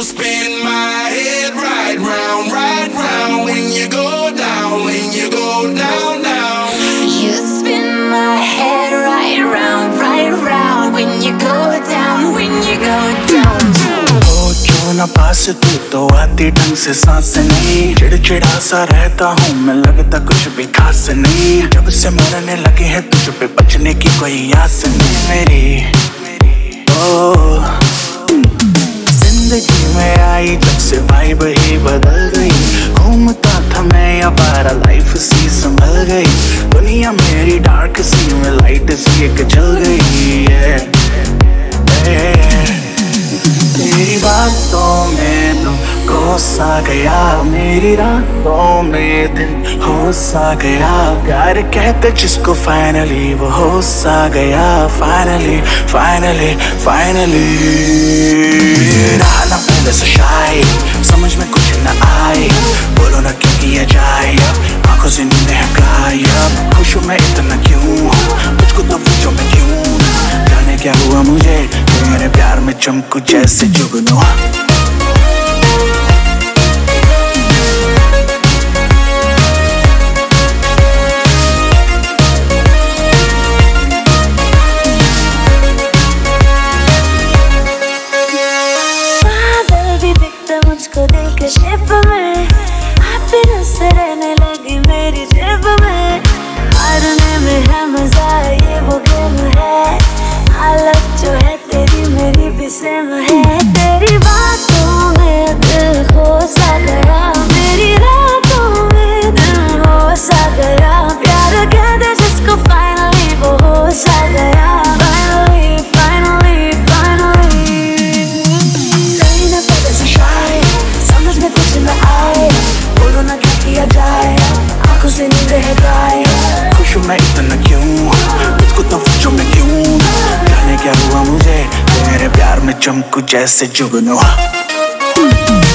You spin my head right round when you go down, when you go down, down. You spin my head right round when you go down, when you go down. हो क्यों ना पास तू तो आती ढंग से सांस नहीं, चिड़चिड़ा सा रहता हूँ मैं, लगता कुछ भी खास नहीं। जब से मरने लगे हैं तुझ पे बचने की कोई आस नहीं मेरी। ओ जिंदगी में आई जब से वाइब ही बदल गई, घूमता था मैं आवारा लाइफ सी संभल गई, दुनिया मेरी डार्क सी में लाइट सी एक जल गई है। तेरी बातों में तुम को सा गया, मेरी रातों में दिन हो सा गया, प्यार कहते जिसको फाइनली वो हो सा गया, फाइनली फाइनली फाइनली। रहा ना पहले से शाय, समझ में कुछ न आए, बोलो ना क्या किया जाए, आंखों से नींदें हैं गायब, खुश हूँ मैं इतना क्यों, मुझको तो पूछो मैं क्यों, जाने क्या हुआ मुझे, मेरे प्यार में चमकू जैसे जुगनू। बादल भी दिखता मुझको दिल के शेप में, हैप्पीनेस रहने लगी मेरी जेब में, हारने में है मजा ये वो गेम है, हालत जो है तेरी मेरी भी सेम है। तेरी बातों में दिल खो सा गया, मेरी रातों में दिल हो सा गया, प्यार कहते जिसको फाइनली वो हो सा गया, फाइनली फाइनली फाइनली। कहीं ना पता से शाय, समझ में कुछ न आए, बोलो ना क्या किया जाए, आंखों से नींद है गायब, खुश हूँ मैं इतना क्यों, मुझको तो पूछो मैं क्यों, जाने क्या हुआ मुझे, मेरे प्यार में चमकू जैसे जुगनू।